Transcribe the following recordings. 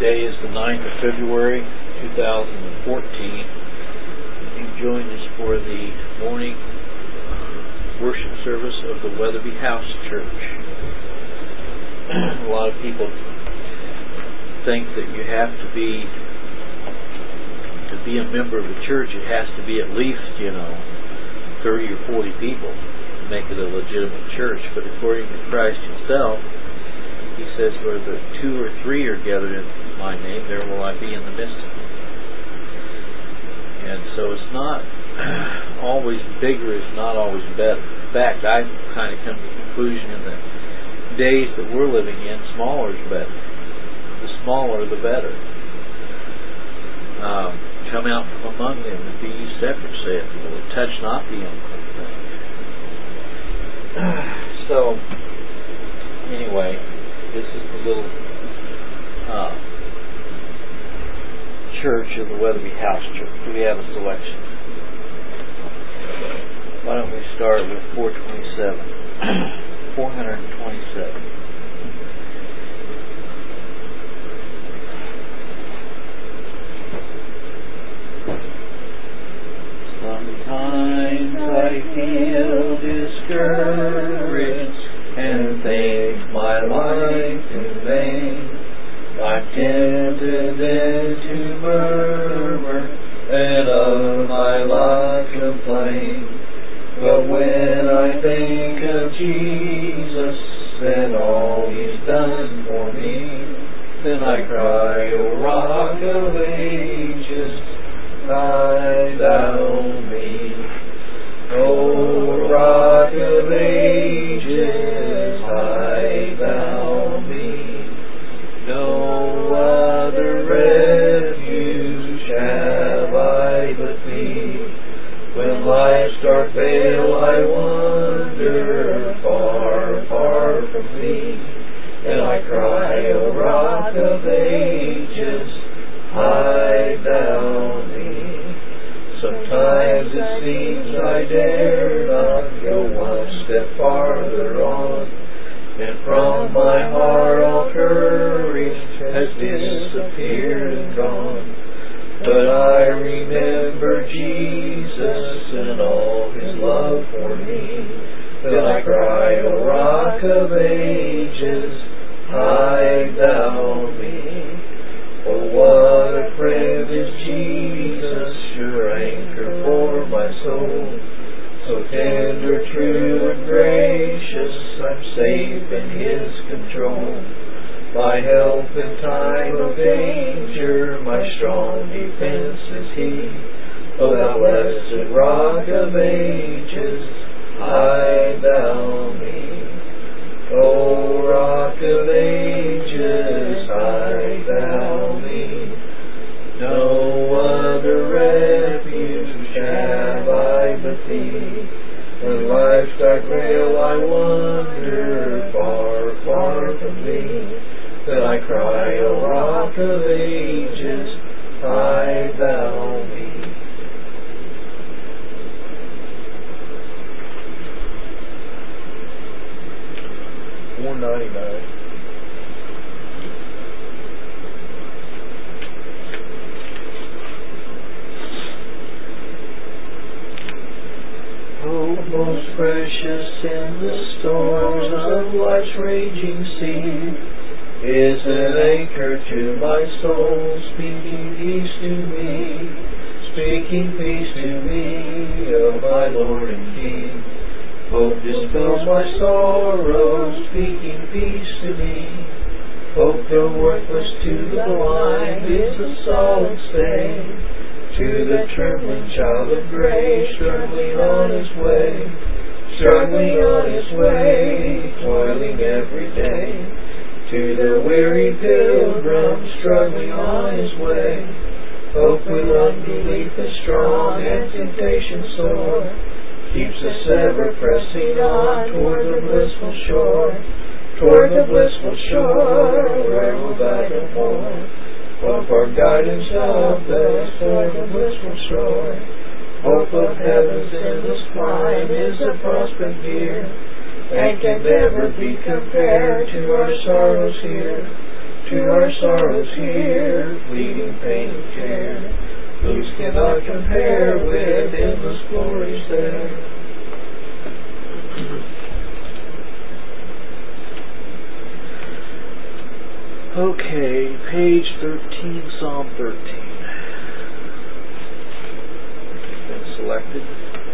Today is the 9th of February, 2014. You've joined us for the morning worship service of the Weatherby House Church. A lot of people think that you have to be a member of the church. It has to be at least, 30 or 40 people to make it a legitimate church. But according to Christ Himself, He says, where the 2 or 3 are gathered in My name, there will I be in the midst of them. And so it's not always bigger is not always better. In fact, I've kind of come to the conclusion in the days that we're living in, smaller is better. The smaller, the better. Come out from among them and be ye separate, saith the Lord. Touch not the unclean thing. So, anyway, this is the little church of the Weatherby House Church. We have a selection. Why don't we start with 427? 427. Sometimes I feel discouraged and think my life in vain. I'm tempted then to murmur and of my lot complain. But when I think of Jesus and all He's done for me, then I cry, O Rock of Ages, hide thou me. O Rock of Ages, hide thou me. No other refuge have I but Thee. When life's dark veil I wander far, far from Thee, and I cry, O Rock of Ages, hide thou me. Sometimes it seems I dare not go one step farther on, and from my heart all courage has disappeared and gone. But I remember Jesus and all His love for me. Then I cry, O Rock of Ages, hide thou me. Oh, what a friend is Jesus, sure anchor for my soul. So tender, true, and gracious, I'm safe in His control. My help in time of danger, my strong defense is He. O thou blessed Rock of Ages, hide thou me. O Rock of Ages, hide thou me. No other refuge have I but Thee. When life's dark veil I wander far, far from Thee, then I cry, O Rock of Ages, hide thou me. 499. Oh, most precious in the storms of life's raging sea is an anchor to my soul, speaking peace to me, speaking peace to me, oh my Lord and King. Hope dispels my sorrow, speaking peace to me. Hope, though worthless to the blind, is a solid stay to the trembling child of grace, struggling on his way, toiling every day. To the weary pilgrim, struggling on his way, hope with unbelief is strong and temptation sore, keeps us ever pressing on toward the blissful shore, where we'll die no more. Hope our guidance of best toward the blissful shore. Hope of heaven's endless climb is a prospect dear, and can never be compared to our sorrows here, to our sorrows here, fleeting pain and care. Those cannot compare with endless glories there. Okay, page 13, Psalm 13. Been selected.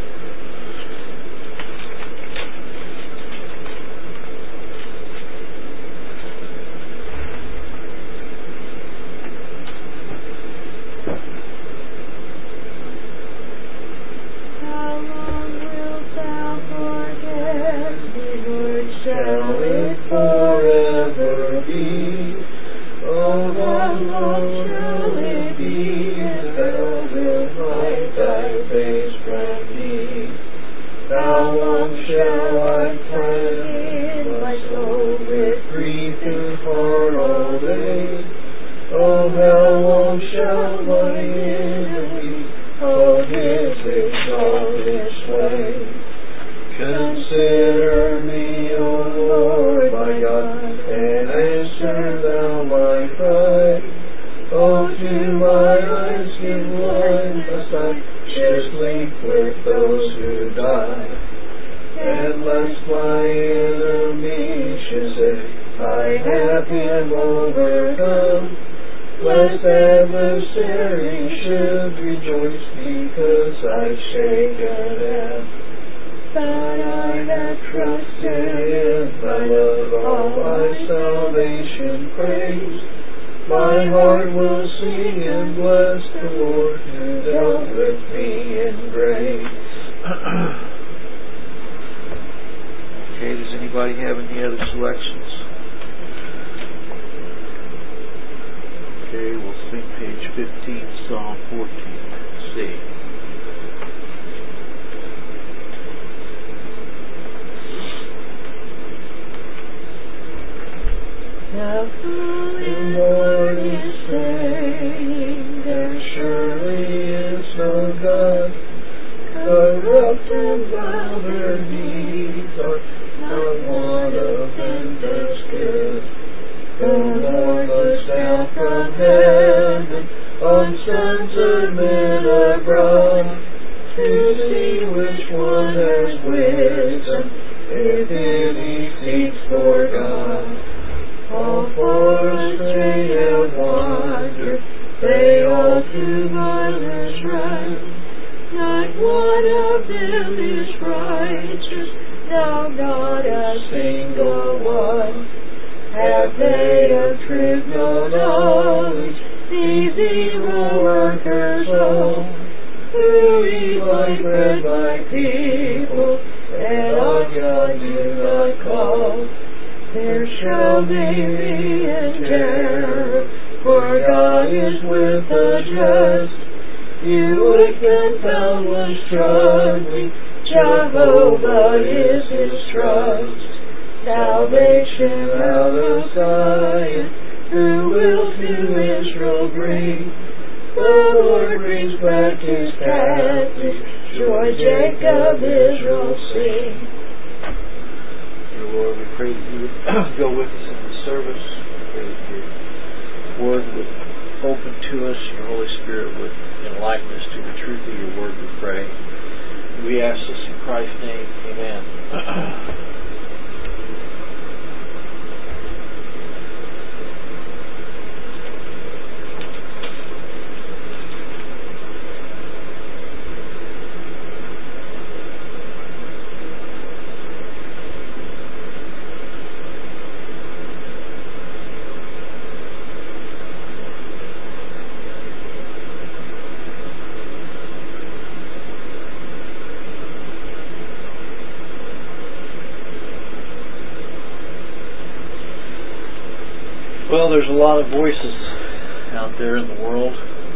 Well, there's a lot of voices out there in the world,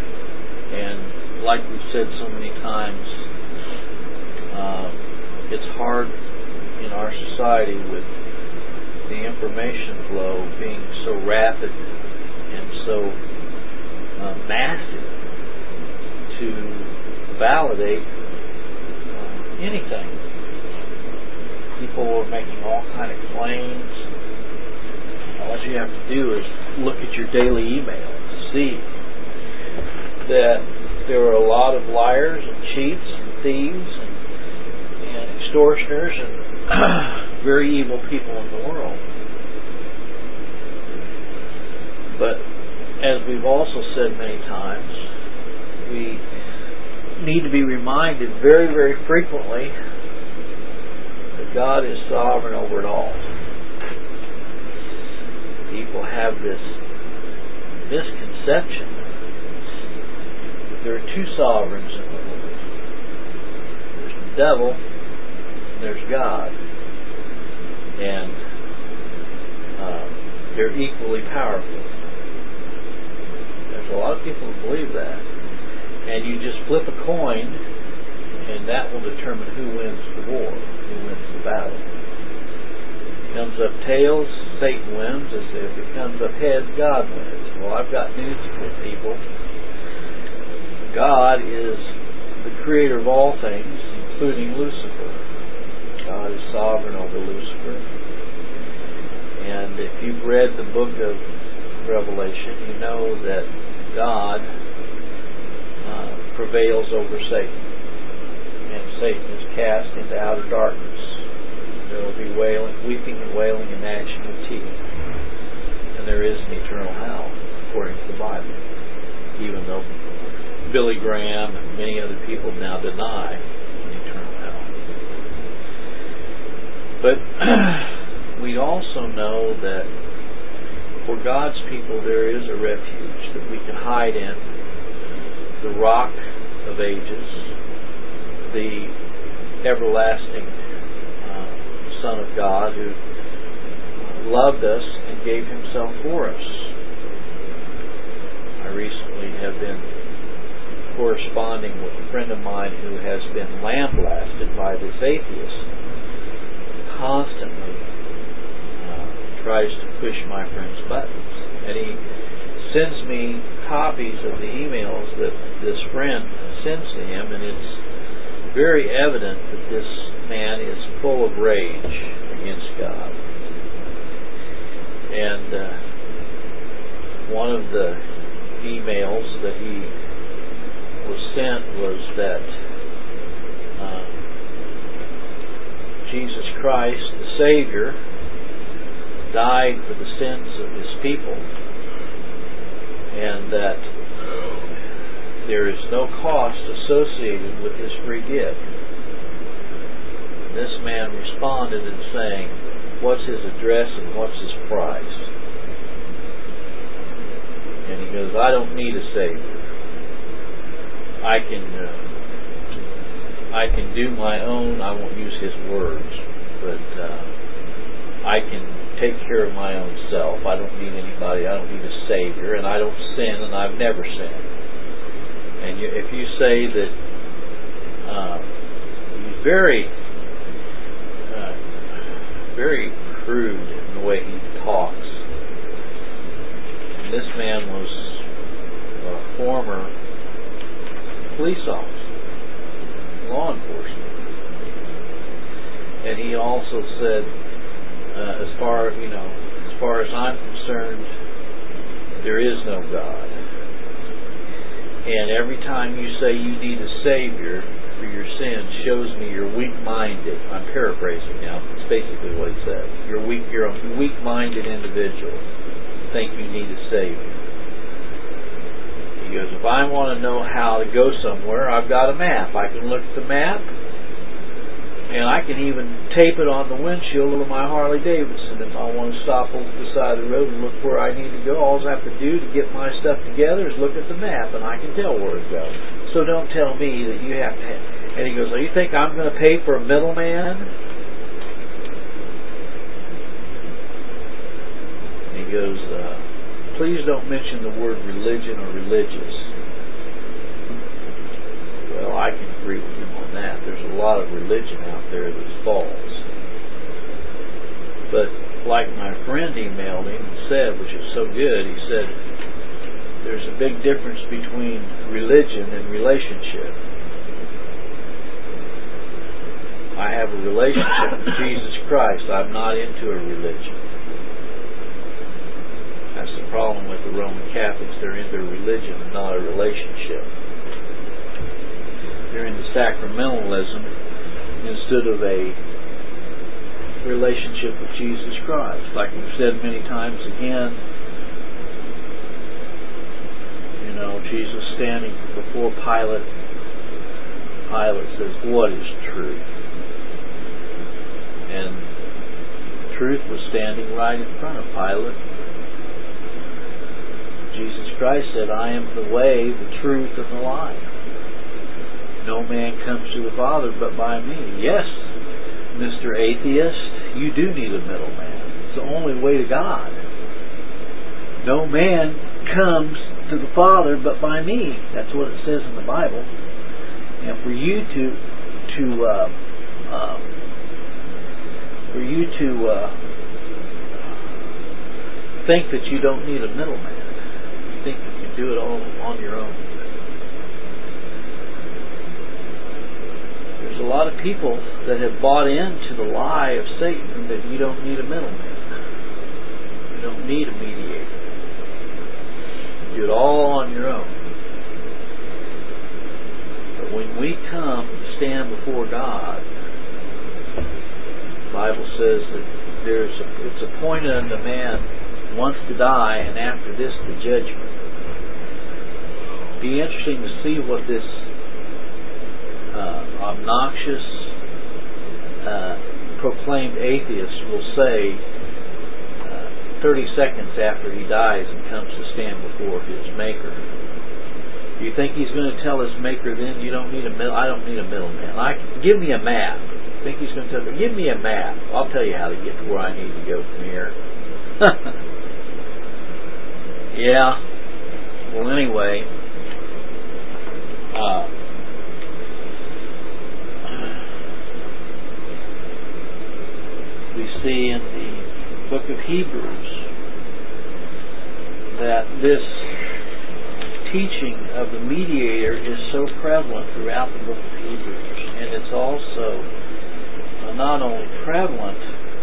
and like we've said so many times, it's hard in our society with the information flow being so rapid and so massive to validate anything. People are making all kind of claims. All you have to do is look at your daily email to see that there are a lot of liars and cheats and thieves and extortioners and very evil people in the world. But as we've also said many times, we need to be reminded very, very frequently that God is sovereign over it all. People have this misconception that there are two sovereigns in the world. There's the devil and there's God. And they're equally powerful. There's a lot of people who believe that. And you just flip a coin and that will determine who wins the war, who wins the battle. If it comes up tails, Satan wins. If it comes up heads, God wins. Well, I've got news for people. God is the creator of all things, including Lucifer. God is sovereign over Lucifer. And if you've read the book of Revelation, you know that God prevails over Satan. And Satan is cast into outer darkness. There will be weeping and wailing and gnashing of teeth. And there is an eternal hell, according to the Bible. Even though Billy Graham and many other people now deny an eternal hell. But we also know that for God's people there is a refuge that we can hide in, the rock of ages, the everlasting Son of God who loved us and gave Himself for us. I recently have been corresponding with a friend of mine who has been lambasted by this atheist. Constantly tries to push my friend's buttons. And he sends me copies of the emails that this friend sends to him, and it's very evident that this man is full of rage against God. And one of the emails that he was sent was that Jesus Christ, the Savior, died for the sins of His people, and that there is no cost associated with this free gift. This man responded in saying, what's his address and what's his price? And he goes, I don't need a Savior. I can do my own. I won't use his words, but I can take care of my own self. I don't need anybody. I don't need a Savior, and I don't sin, and I've never sinned. And if you say that he's very crude in the way he talks. And this man was a former police officer, law enforcement, and he also said, as far as I'm concerned, there is no God. And every time you say you need a Savior for your sins, shows me you're weak-minded. I'm paraphrasing now. It's basically what he said. You're a weak-minded individual. Think you need a Savior. He goes, if I want to know how to go somewhere, I've got a map. I can look at the map, and I can even tape it on the windshield of my Harley Davidson if I want to stop over the side of the road and look where I need to go. All I have to do to get my stuff together is look at the map, and I can tell where to go. So don't tell me that you have to have... And he goes, well, you think I'm going to pay for a middleman? And he goes, please don't mention the word religion or religious. Well, I can agree with him on that. There's a lot of religion out there that's false. But like my friend emailed him and said, which is so good, he said, there's a big difference between religion and relationship. I have a relationship with Jesus Christ. I'm not into a religion. That's a problem with the Roman Catholics. They're into religion and not a relationship. They're into sacramentalism instead of a relationship with Jesus Christ. Like we've said many times again, Jesus standing before Pilate. Pilate says, "What is truth?" And truth was standing right in front of Pilate. Jesus Christ said, "I am the way, the truth, and the life. No man comes to the Father but by me." Yes, Mr. Atheist, you do need a middleman. It's the only way to God. No man comes to the Father but by me. That's what it says in the Bible. And for you to think that you don't need a middleman, you think you can do it all on your own. There's a lot of people that have bought into the lie of Satan that you don't need a middleman. You don't need a mediator. You do it all on your own. But when we come to stand before God, the Bible says that it's appointed unto man once to die, and after this the judgment. It'd be interesting to see what this obnoxious proclaimed atheist will say 30 seconds after he dies and comes to stand before his Maker. Do you think he's going to tell his Maker then, I don't need a middleman. Give me a map. I think he's going to tell me, give me a map. I'll tell you how to get to where I need to go from here. Yeah. Well, anyway, we see in the book of Hebrews that this teaching of the mediator is so prevalent throughout the book of Hebrews, and it's also not only prevalent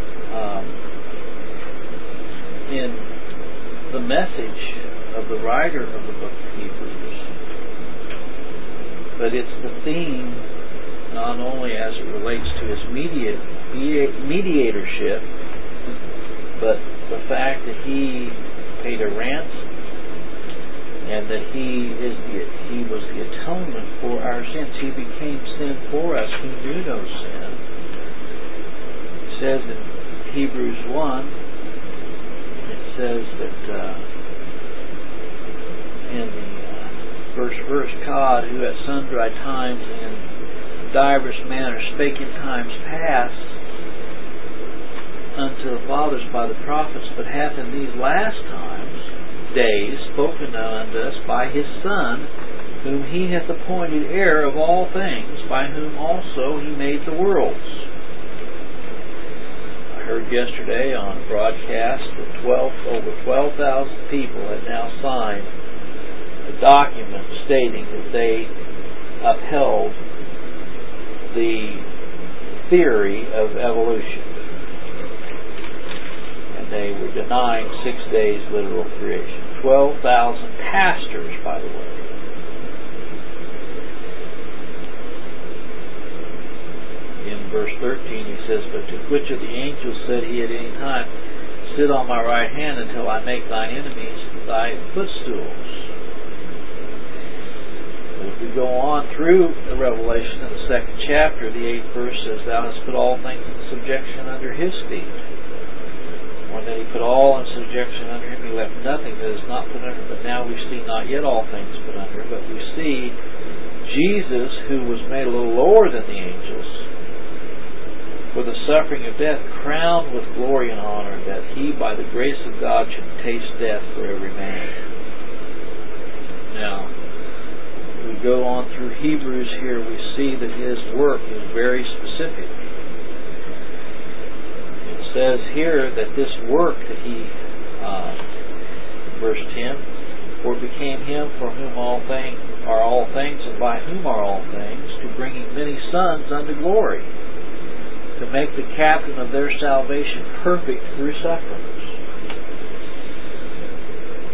in the message of the writer of the book of Hebrews, but it's the theme not only as it relates to his mediatorship, but the fact that he paid a ransom and that he was the atonement for our sins. He became sin for us who knew no sin. It says in Hebrews 1, it says that in the first verse, God, who at sundry times and in divers manners spake in times past unto the fathers by the prophets, but hath in these last days spoken unto us by his Son, whom he hath appointed heir of all things, by whom also he made the worlds. I heard yesterday on broadcast that over 12,000 people had now signed a document stating that they upheld the theory of evolution. They were denying 6 days literal creation. 12,000 pastors, by the way. In verse 13 he says, "But to which of the angels said he at any time, Sit on my right hand until I make thine enemies thy footstools?" If we go on through the Revelation in the 2nd chapter, the 8th verse says, "Thou hast put all things in subjection under his feet." When he put all in subjection under him, he left nothing that is not put under. But now we see not yet all things put under, but we see Jesus, who was made a little lower than the angels, for the suffering of death, crowned with glory and honor, that he, by the grace of God, should taste death for every man. Now, we go on through Hebrews here, we see that his work is very specific. It says here that this work that he, verse 10, "For it became him for whom all things are all things, and by whom are all things, to bringing many sons unto glory, to make the captain of their salvation perfect through sufferings."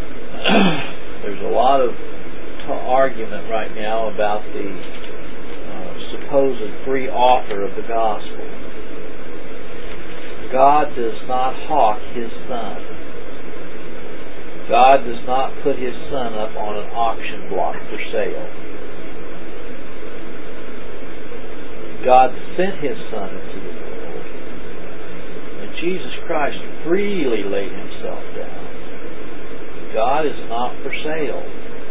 lot of argument right now about the supposed free offer of the gospel. God does not hawk His Son. God does not put His Son up on an auction block for sale. God sent His Son into the world, and Jesus Christ freely laid Himself down. God is not for sale.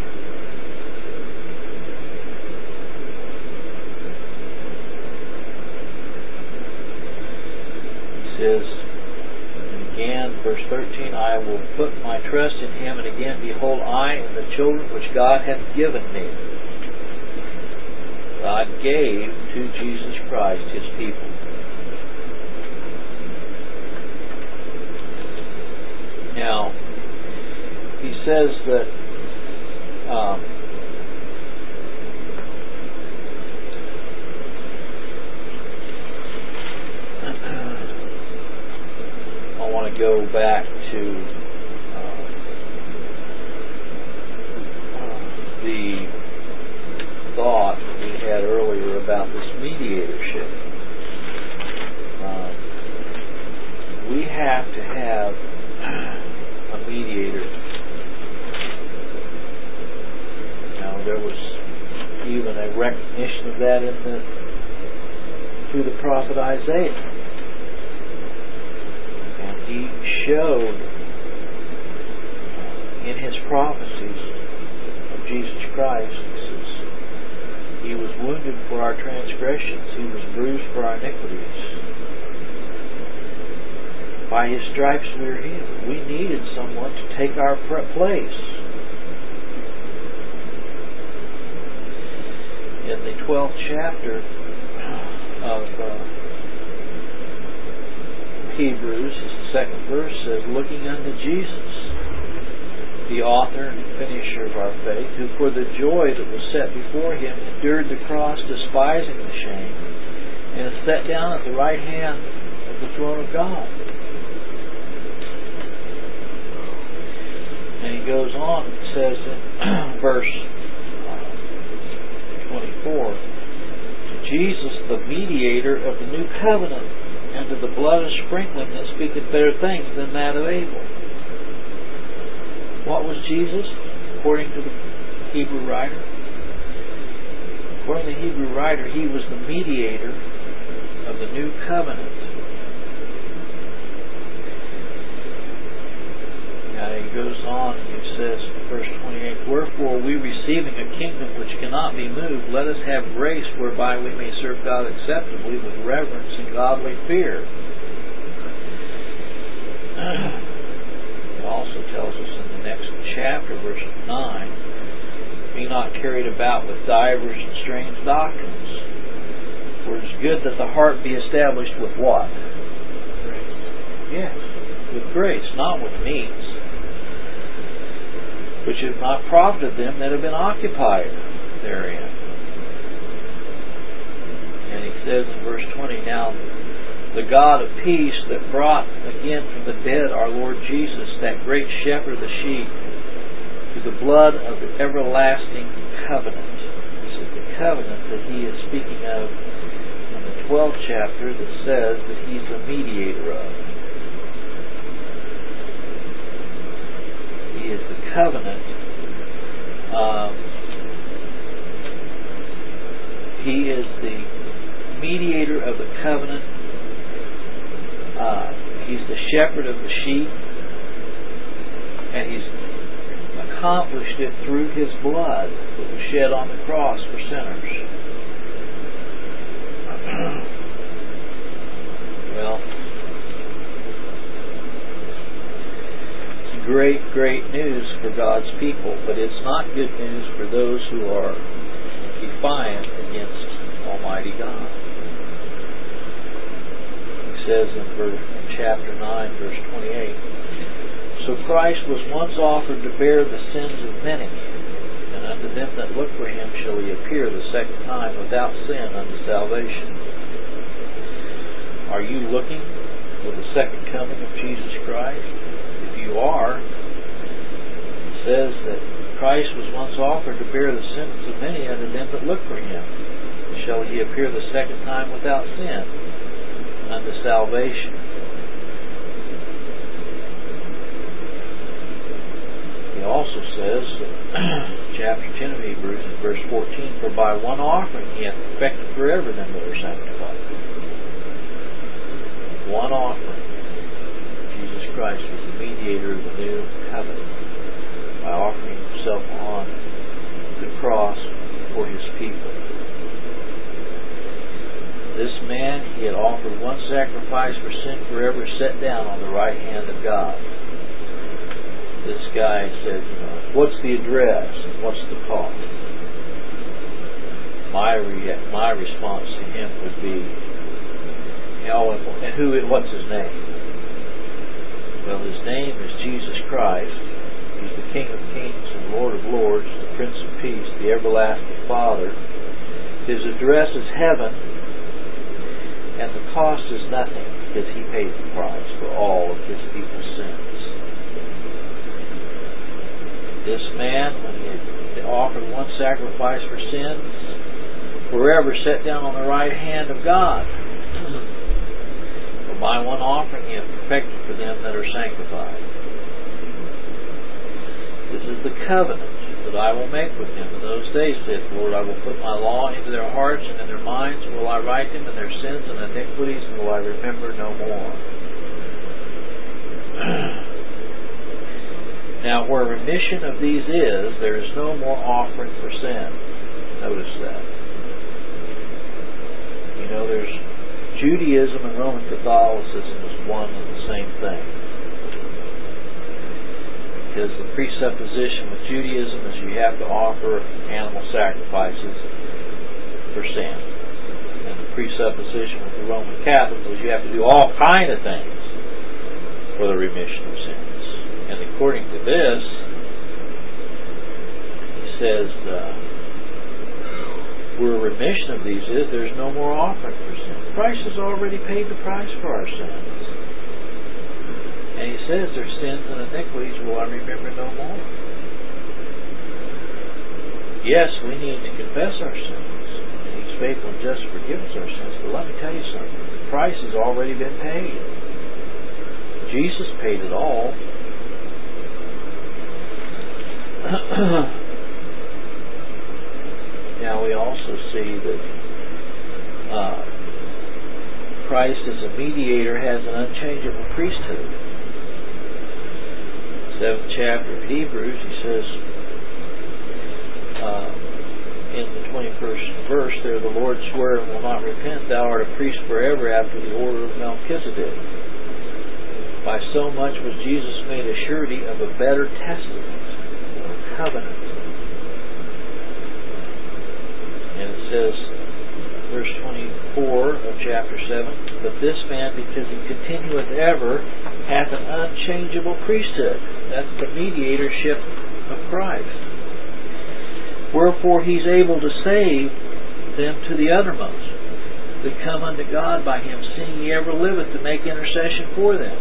He says, and again, verse 13, I will put my trust in Him, and again, behold, I and the children which God hath given me. God gave to Jesus Christ His people. Now, he says that I want to go back to the thought we had earlier about this mediatorship. We have to have a mediator. Now, there was even a recognition of that through the prophet Isaiah. And he showed in his prophecies of Jesus Christ, He was wounded for our transgressions. He was bruised for our iniquities. By His stripes we are healed. We needed someone to take our place. In the 12th chapter of Hebrews, the second verse says, looking unto Jesus, the author and finisher of our faith, who for the joy that was set before Him endured the cross, despising the shame, and is set down at the right hand of the throne of God. And he goes on and says in verse 24, to Jesus, the mediator of the new covenant, and to the blood of sprinkling that speaketh better things than that of Abel. What was Jesus, according to the Hebrew writer? According to the Hebrew writer, He was the mediator of the new covenant. Now he goes on and he says in verse 28, wherefore we receiving a kingdom which cannot be moved, let us have grace whereby we may serve God acceptably with reverence and godly fear. It also tells us in the next chapter, verse 9, be not carried about with divers and strange doctrines. For it is good that the heart be established with what? Grace. Yes, with grace, not with meats, which have not profited them that have been occupied therein. And he says in verse 20, now the God of peace that brought again from the dead our Lord Jesus, that great shepherd of the sheep, through the blood of the everlasting covenant. This is the covenant that he is speaking of in the 12th chapter that says that He's the mediator of. He is the covenant. He is the mediator of the covenant. He's the shepherd of the sheep, and He's accomplished it through His blood that was shed on the cross for sinners. Well, it's great, great news for God's people, but it's not good news for those who are defiant against Almighty God. He says in chapter 9, verse 28, so Christ was once offered to bear the sins of many, and unto them that look for Him shall He appear the second time without sin unto salvation. Are you looking for the second coming of Jesus Christ? If you are, it says that Christ was once offered to bear the sins of many unto them that look for him. Shall he appear the second time without sin unto salvation? He also says, chapter 10 of Hebrews, in verse 14, for by one offering he hath perfected forever them that are sanctified. One offering. Jesus Christ was the mediator of the new covenant by offering himself on the cross for his people. This man, he had offered one sacrifice for sin forever, set down on the right hand of God. This guy said, what's the address? What's the cost? My response to him would be, and what's his name? Well, his name is Jesus Christ. He's the King of Kings and Lord of Lords, the Prince of Peace, the everlasting Father. His address is heaven, and the cost is nothing, because he paid the price for all of his people's sins. This man, when he offered one sacrifice for sins, forever set down on the right hand of God. For by one offering he hath perfected for them that are sanctified. This is the covenant that I will make with them in those days, saith the Lord. I will put my law into their hearts, and in their minds will I write them, and their sins and iniquities will I remember no more. Now, where remission of these is, there is no more offering for sin. Notice that. There's Judaism and Roman Catholicism is one and the same thing. Because the presupposition with Judaism is you have to offer animal sacrifices for sin. And the presupposition with the Roman Catholics is you have to do all kind of things for the remission of sins. And according to this, he says, where remission of these is, there's no more offering for sin. Christ has already paid the price for our sins. And he says, their sins and iniquities will I remember no more. Yes, we need to confess our sins, and he's faithful and just to forgive us our sins. But let me tell you something. The price has already been paid. Jesus paid it all. Now we also see that Christ as a mediator has an unchangeable priesthood. 7th chapter of Hebrews, he says in the 21st verse there, the Lord sware and will not repent, thou art a priest forever after the order of Melchizedek. By so much was Jesus made a surety of a better testament, or covenant. And it says, verse 24 of chapter 7, but this man, because he continueth ever, hath an unchangeable priesthood. That's the mediatorship of Christ. Wherefore he's able to save them to the uttermost, that come unto God by him, seeing he ever liveth to make intercession for them.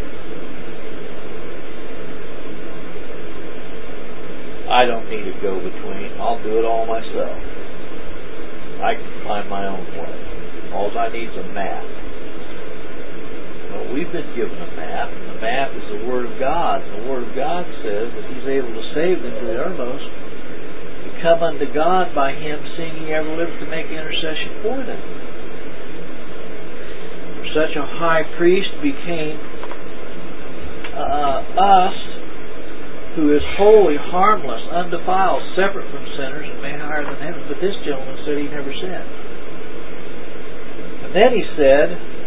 I don't need a go-between. I'll do it all myself. I can find my own way. All I need is a map. Well, we've been given a map, and the map is the Word of God. And the Word of God says that he's able to save them to the uttermost, to come unto God by him, seeing he ever liveth to make intercession for them. For such a high priest became us, who is holy, harmless, undefiled, separate from sinners, and made higher than heaven. But this gentleman said he never sinned. And then he said,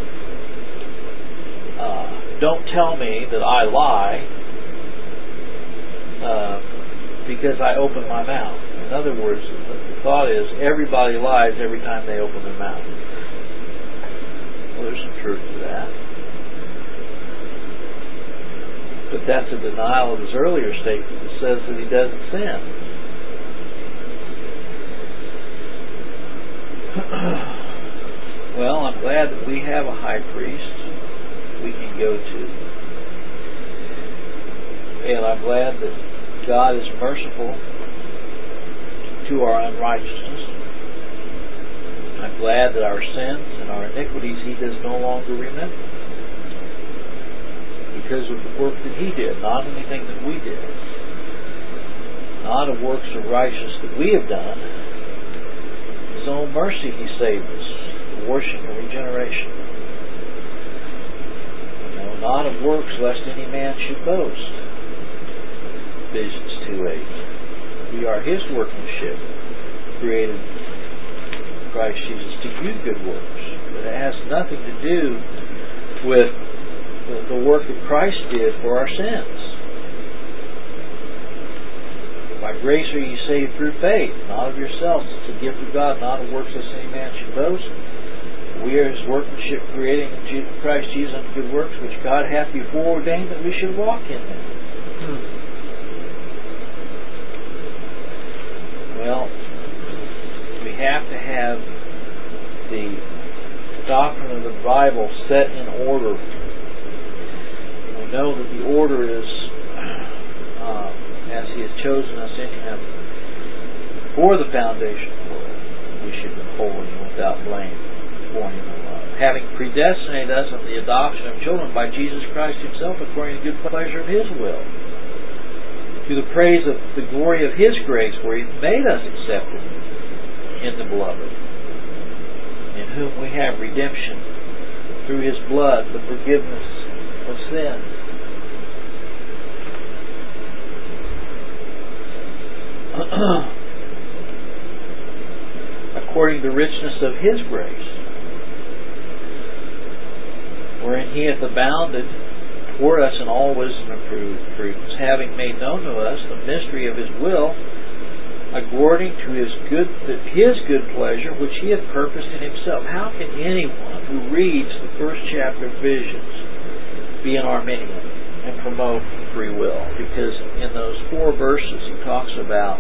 don't tell me that I lie because I open my mouth. In other words, the thought is everybody lies every time they open their mouth. Well, there's some truth to that. But that's a denial of his earlier statement that says that he doesn't sin. Well, I'm glad that we have a high priest we can go to. And I'm glad that God is merciful to our unrighteousness. I'm glad that our sins and our iniquities He does no longer remember, because of the work that He did, not anything that we did, not of works of righteousness that we have done. His own mercy He saved us, the washing of regeneration. Not of works, lest any man should boast. Ephesians 2:8. We are His workmanship, created in Christ Jesus to do good works. But it has nothing to do with the work that Christ did for our sins. By grace are ye saved through faith, not of yourselves. It's a gift of God, not of works, lest any man should boast. We are His workmanship, creating in Christ Jesus unto good works, which God hath before ordained that we should walk in them. Well, we have to have the doctrine of the Bible set in order. We know that the order is as He has chosen us in Him before the foundation of the world. We should be holy and without blame. Having predestinated us in the adoption of children by Jesus Christ Himself according to the good pleasure of His will, to the praise of the glory of His grace, where He made us accepted in the Beloved, in whom we have redemption through His blood, the forgiveness of sins. According to the richness of His grace, wherein He hath abounded toward us in all wisdom and prudence, having made known to us the mystery of His will, according to His good pleasure, which He hath purposed in Himself. How can anyone who reads the first chapter of Ephesians be an Arminian and promote free will? Because in those 4 verses He talks about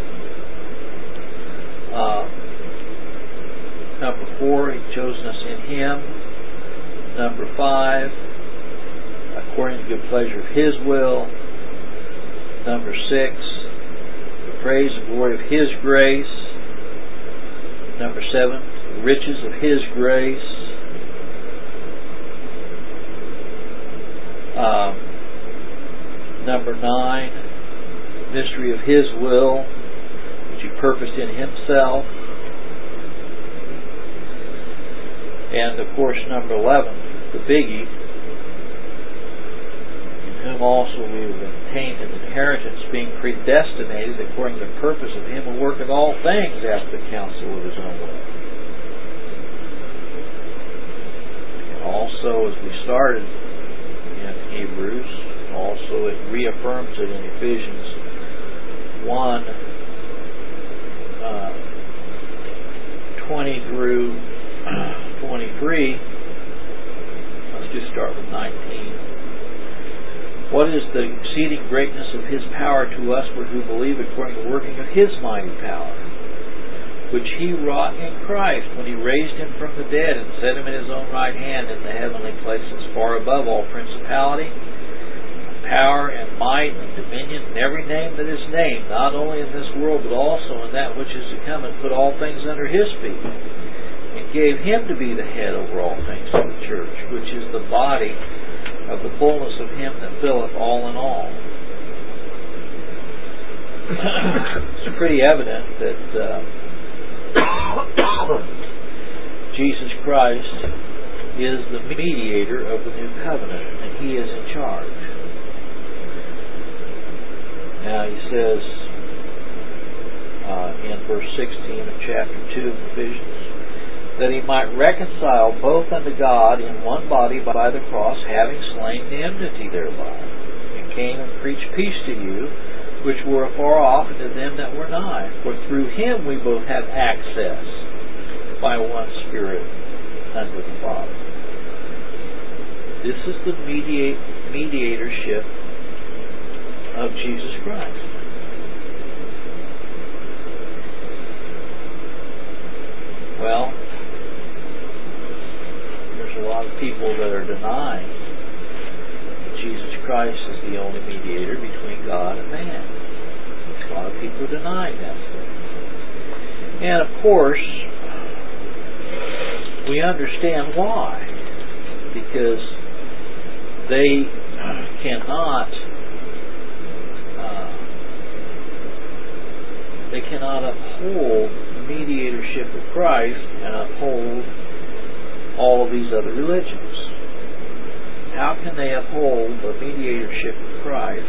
number 4, He's chosen us in Him. Number 5, according to the good pleasure of His will. Number 6, the praise and glory of His grace. Number 7, the riches of His grace. Number 9, mystery of His will, which He purposed in Himself. And of course, number 11, the biggie, in whom also we have obtained an inheritance, being predestinated according to the purpose of Him who worketh all things after the counsel of His own will. And also, as we started in Hebrews, also it reaffirms it in Ephesians 1:20 through 23. Let's just start with 19. What is the exceeding greatness of His power to us who believe, according to the working of His mighty power, which He wrought in Christ when He raised Him from the dead and set Him in His own right hand in the heavenly places, far above all principality, power and might and dominion and every name that is named, not only in this world but also in that which is to come, and put all things under His feet, and gave Him to be the head over all things to the church, which is the body of the fullness of Him that filleth all in all. It's pretty evident that Jesus Christ is the mediator of the new covenant, and He is in charge. Now He says in verse 16 of chapter 2 of Ephesians, that He might reconcile both unto God in one body by the cross, having slain the enmity thereby, and came and preached peace to you, which were afar off, and to them that were nigh. For through Him we both have access by one Spirit unto the Father. This is the mediatorship of Jesus Christ. Well, there's a lot of people that are denying that Jesus Christ is the only mediator between God and man. for denying that faith. And of course, we understand why. Because they cannot uphold the mediatorship of Christ and uphold all of these other religions. How can they uphold the mediatorship of Christ?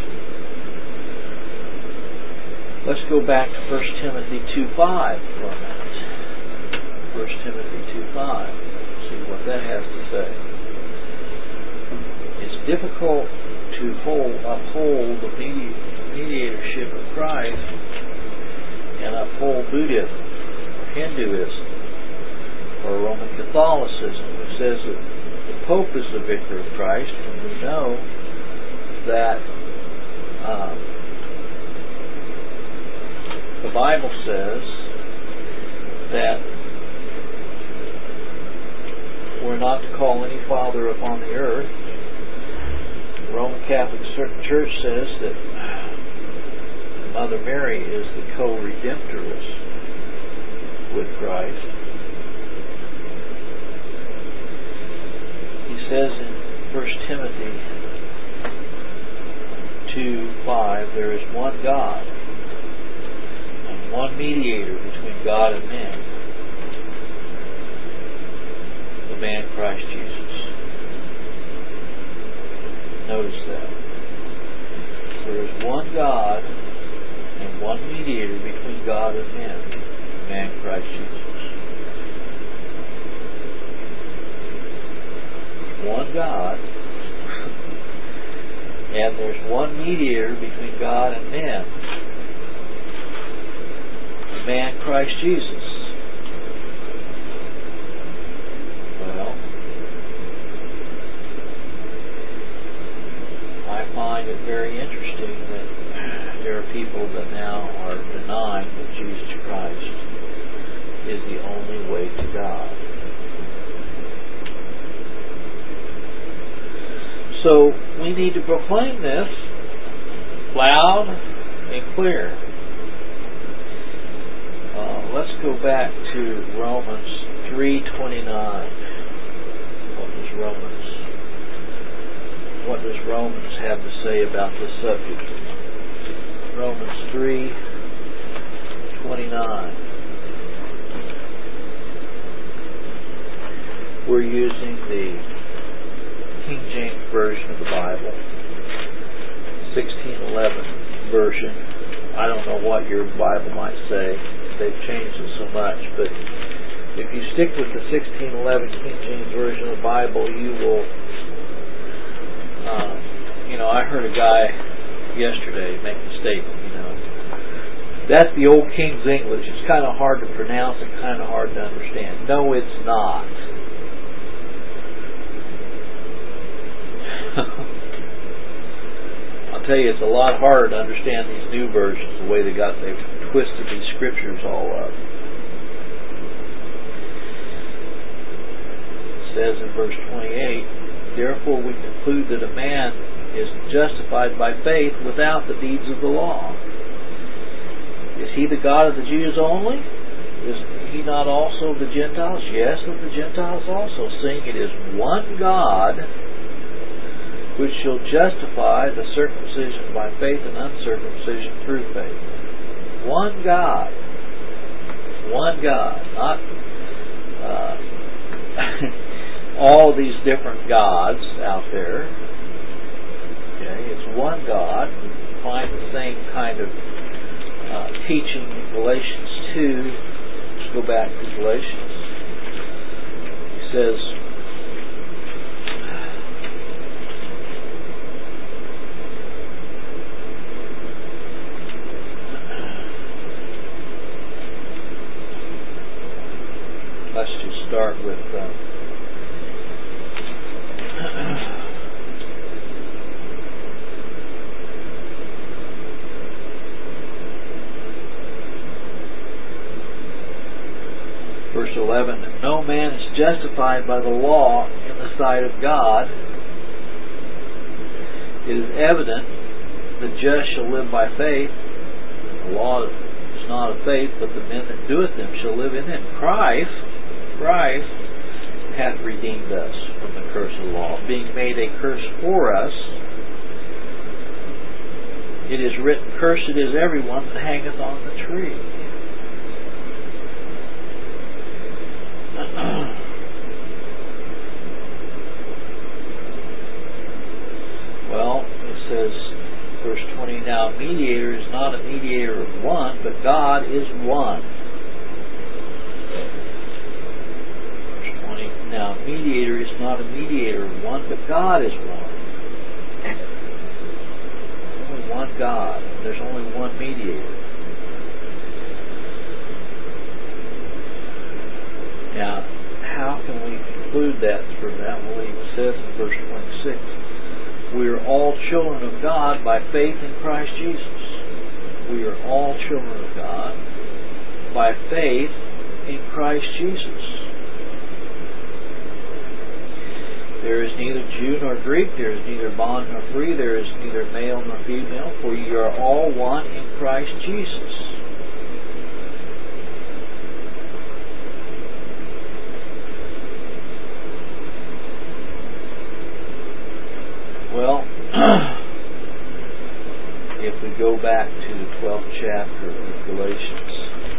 Let's go back to 1 Timothy 2:5 for a minute. 1 Timothy 2:5. See what that has to say. It's difficult to uphold the mediatorship of Christ and uphold Buddhism or Hinduism or Roman Catholicism, which says that the Pope is the vicar of Christ, and we know that the Bible says that we're not to call any father upon the earth. The Roman Catholic Church says that Mother Mary is the co-redemptress with Christ. He says in 1 Timothy 2:5, there is one God and one mediator between God and men, the man Christ Jesus. Notice that. There is one God and one mediator between God and men, the man Christ Jesus. One God, and there's one mediator between God and men, the man Christ Jesus. Well, I find it very interesting that there are people that now are denying that Jesus Christ is the only way to God. So we need to proclaim this loud and clear. Let's go back to Romans 3:29. What does Romans have to say about this subject? Romans 3:29. We're using the King James Version of the Bible, 1611 version. I don't know what your Bible might say. They've changed it so much, but if you stick with the 1611 King James Version of the Bible, you will, I heard a guy yesterday make a statement, that's the old King's English. It's kind of hard to pronounce and kind of hard to understand. No, it's not. I'll tell you, it's a lot harder to understand these new versions, the way they've twisted these scriptures all up. It says in verse 28, therefore we conclude that a man is justified by faith without the deeds of the law. Is he the God of the Jews only? Is he not also of the Gentiles? Yes, of the Gentiles also, seeing it is one God which shall justify the circumcision by faith and uncircumcision through faith. One God. One God. Not all these different gods out there. Okay, it's one God. We find the same kind of teaching in Galatians 2. Let's go back to Galatians. He says, let's just start with verse 11. No man is justified by the law in the sight of God. It is evident the just shall live by faith. The law is not of faith, but the men that doeth them shall live in them. Christ hath redeemed us from the curse of the law, being made a curse for us. It is written, Cursed is everyone that hangeth on the tree. Well, it says, verse 20, Now a mediator is not a mediator of one, but God is one. Verse 20, Now a mediator is not a mediator of one, but God is one. Only one God. There's only one mediator. Now, how can we conclude that from that? Well, he says in verse 26, we are all children of God by faith in Christ Jesus. We are all children of God by faith in Christ Jesus. There is neither Jew nor Greek, there is neither bond nor free, there is neither male nor female, for ye are all one in Christ Jesus. Well, if we go back to the 12th chapter of Galatians,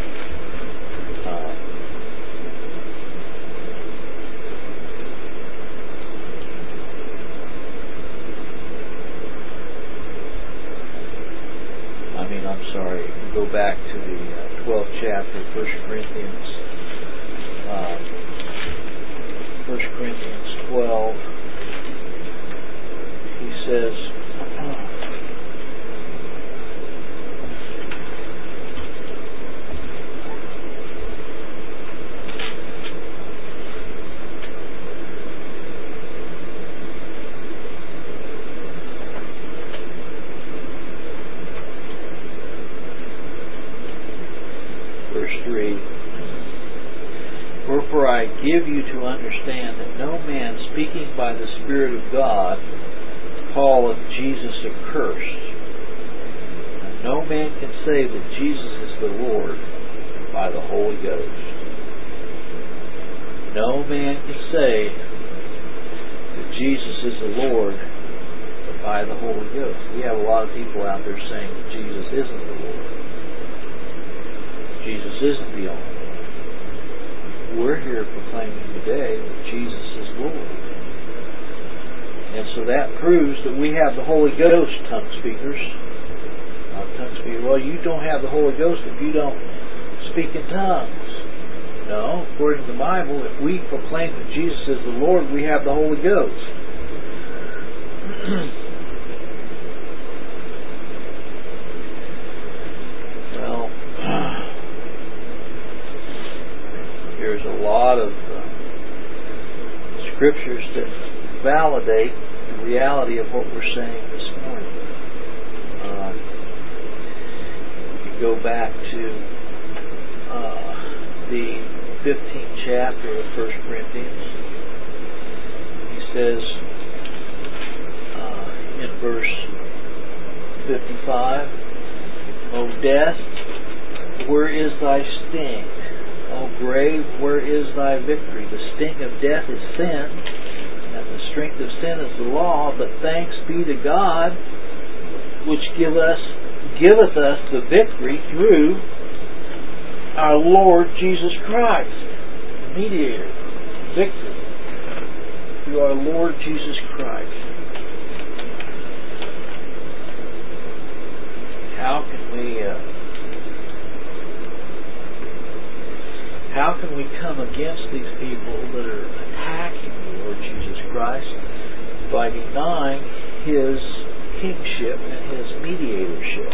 if we go back to the 12th chapter of 1 Corinthians, 1 Corinthians 12, he says, verse 3, Wherefore I give you to understand that no man speaking by the Spirit of God calleth Jesus accursed. And no man can say that Jesus is the Lord by the Holy Ghost. No man can say that Jesus is the Lord but by the Holy Ghost. We have a lot of people out there saying that Jesus isn't the Lord. Jesus isn't the only one. We're here proclaiming today that Jesus is Lord. And so that proves that we have the Holy Ghost, tongue speakers. Well, you don't have the Holy Ghost if you don't speak in tongues. No, according to the Bible, if we proclaim that Jesus is the Lord, we have the Holy Ghost. Well, there's a lot of scriptures that validate the reality of what we're saying this morning. If you go back to the 15th chapter of 1 Corinthians, he says in verse 55, O death, where is thy sting? O grave, where is thy victory? The sting of death is sin, and the strength of sin is the law, but thanks be to God, which giveth us the victory through our Lord Jesus Christ, the mediator, victory, through our Lord Jesus Christ. How can we come against these people that are attacking the Lord Jesus Christ? By denying His kingship and His mediatorship.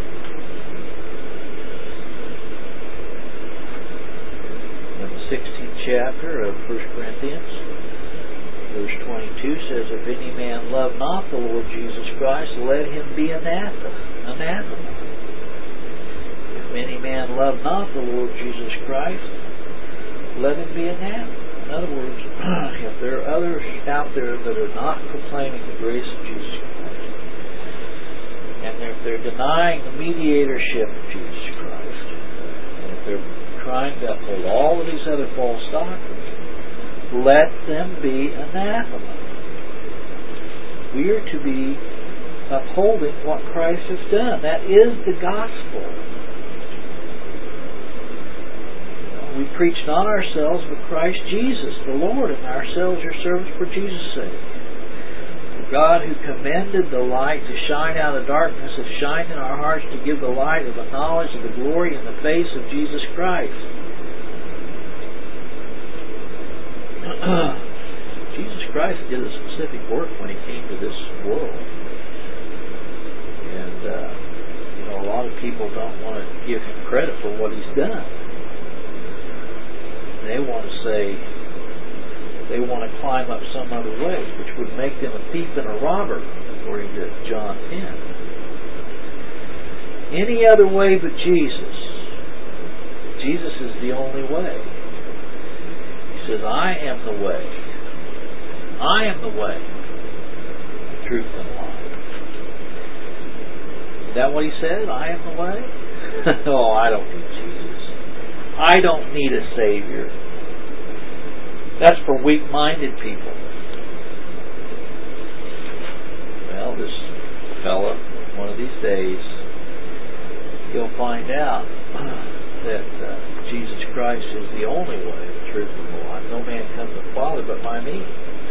In the 16th chapter of 1 Corinthians, verse 22 says, If any man love not the Lord Jesus Christ, let him be anathema. If any man love not the Lord Jesus Christ, let him be anathema. In other words, if there are others out there that are not proclaiming the grace of Jesus Christ, and if they're denying the mediatorship of Jesus Christ, and if they're trying to uphold all of these other false doctrines, let them be anathema. We are to be upholding what Christ has done. That is the gospel. We preach not ourselves, but Christ Jesus, the Lord, and ourselves your servants for Jesus' sake. God, who commanded the light to shine out of darkness, has shined in our hearts to give the light of the knowledge of the glory in the face of Jesus Christ. Jesus Christ did a specific work when He came to this world. And, a lot of people don't want to give Him credit for what He's done. They want to say, they want to climb up some other way, which would make them a thief and a robber, according to John 10. Any other way but Jesus. Jesus is the only way. He says, I am the way. I am the way, the truth, and the life. Is that what He said? I am the way? Oh, I don't need Jesus. I don't need a Savior. That's for weak-minded people. Well, this fella, one of these days, he'll find out that Jesus Christ is the only way, the truth, and the life. No man comes to the Father but by me.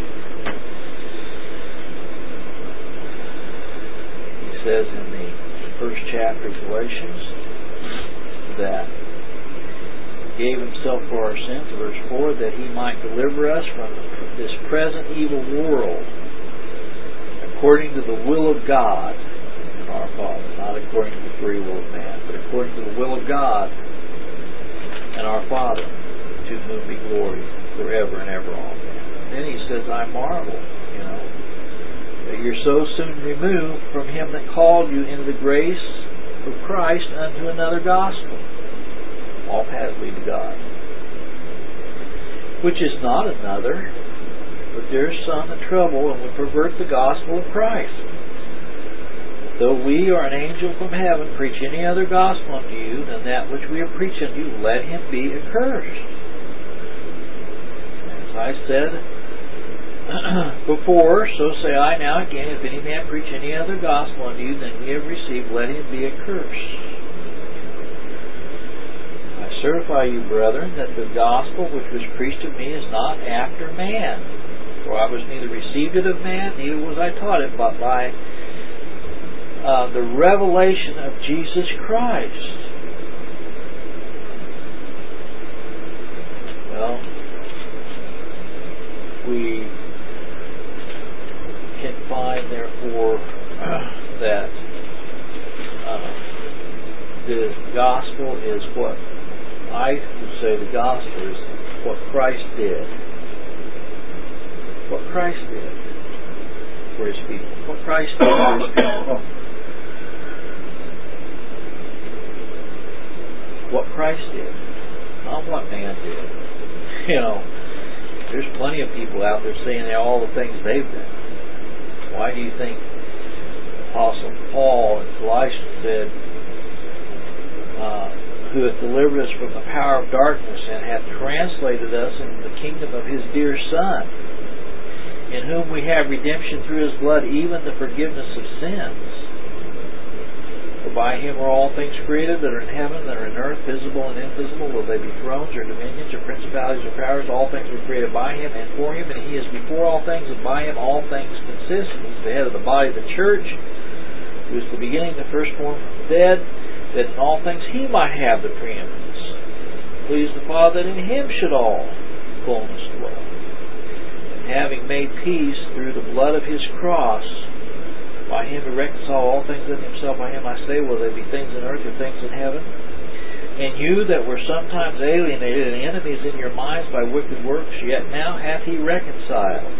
He says in the first chapter of Galatians that gave Himself for our sins, verse 4, that He might deliver us from this present evil world, according to the will of God and our Father, not according to the free will of man, but according to the will of God and our Father, to whom be glory forever and ever. Amen. And then He says, I marvel, that you're so soon removed from Him that called you into the grace of Christ unto another gospel. All paths lead to God. Which is not another, but there's some that trouble and would pervert the gospel of Christ. Though we or an angel from heaven preach any other gospel unto you than that which we have preached unto you, let him be accursed. As I said before, so say I now again, if any man preach any other gospel unto you than we have received, let him be accursed. I certify you, brethren, that the gospel which was preached of me is not after man. For I was neither received it of man, neither was I taught it, but by the revelation of Jesus Christ. Well, we can find, therefore, that the gospel is what I would say the gospel is what Christ did. What Christ did for His people. What Christ did for His people. What Christ did. Not what man did. There's plenty of people out there saying all the things they've done. Why do you think Apostle Paul in Colossians said, who hath delivered us from the power of darkness and hath translated us into the kingdom of His dear Son, in whom we have redemption through His blood, even the forgiveness of sins. For by Him are all things created that are in heaven, that are in earth, visible and invisible, whether they be thrones or dominions or principalities or powers. All things were created by Him and for Him, and He is before all things, and by Him all things consist. He is the head of the body of the church, who is the beginning, the firstborn from the dead, that in all things He might have the preeminence. Please the Father that in Him should all fullness dwell. And having made peace through the blood of His cross, by Him to reconcile all things unto Himself, by Him I say, whether they be things in earth or things in heaven. And you that were sometimes alienated and enemies in your minds by wicked works, yet now hath He reconciled,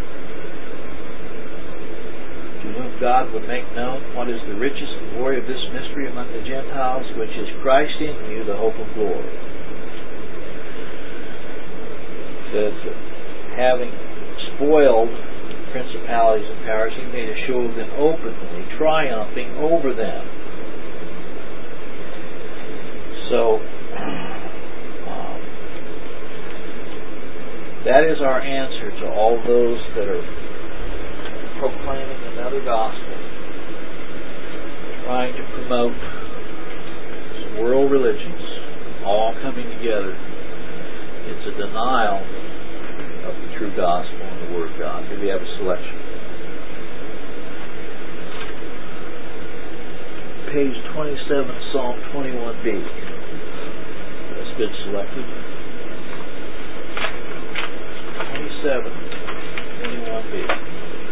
to whom God would make known what is the riches and glory of this mystery among the Gentiles, which is Christ in you, the hope of glory. It says that having spoiled principalities and powers. He made a show of them openly, triumphing over them. So, that is our answer to all those that are proclaiming another gospel, trying to promote some world religions, all coming together. It's a denial of the true gospel and the Word of God. Here we have a selection. Page 27, Psalm 21b. That's been selected. 27, 21b.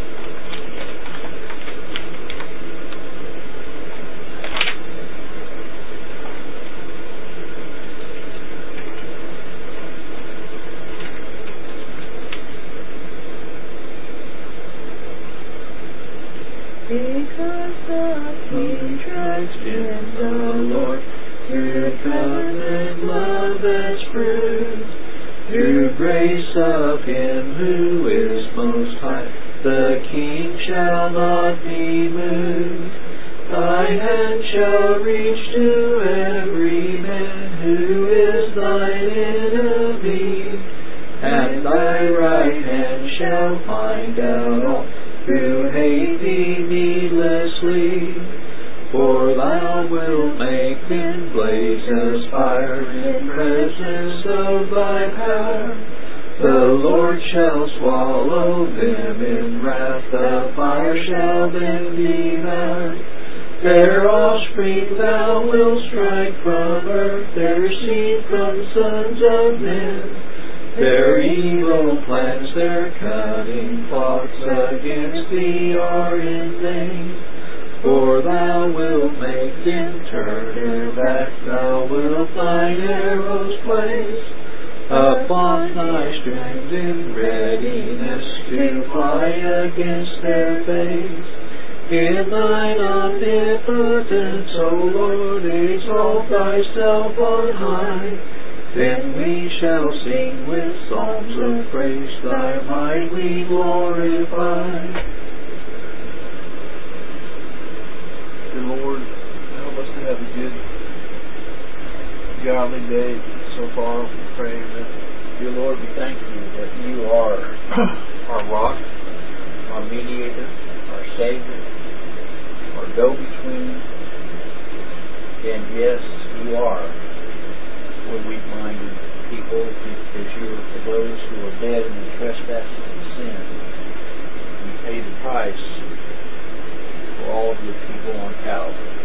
Because He trusts in the Lord, through covenant love that's proved, through grace of Him who is most high, the King shall not be moved. Thy hand shall reach to every man who is thine enemy, and thy right hand shall find out all who hate thee needlessly. For thou wilt make them blaze as fire in presence of thy power. The Lord shall swallow them in wrath, the fire shall them devour. Their offspring thou wilt strike from earth, their seed from sons of men. Their evil plans, their cunning plots against thee are in vain. For thou wilt make them turn their back, thou wilt thine arrows place upon thy strings in readiness to fly against their face. In thine omnipotence, O Lord, exalt thyself on high. Then we shall sing with songs of praise, thy might we glorify. Dear Lord, help us to have a good, godly day so far. We pray that, dear Lord, we thank you that you are our rock, our mediator, our Savior, our go-between. And yes, you are. We're weak-minded people, because you are for those who are dead in their trespasses and sin. You paid the price for all of your people on Calvary.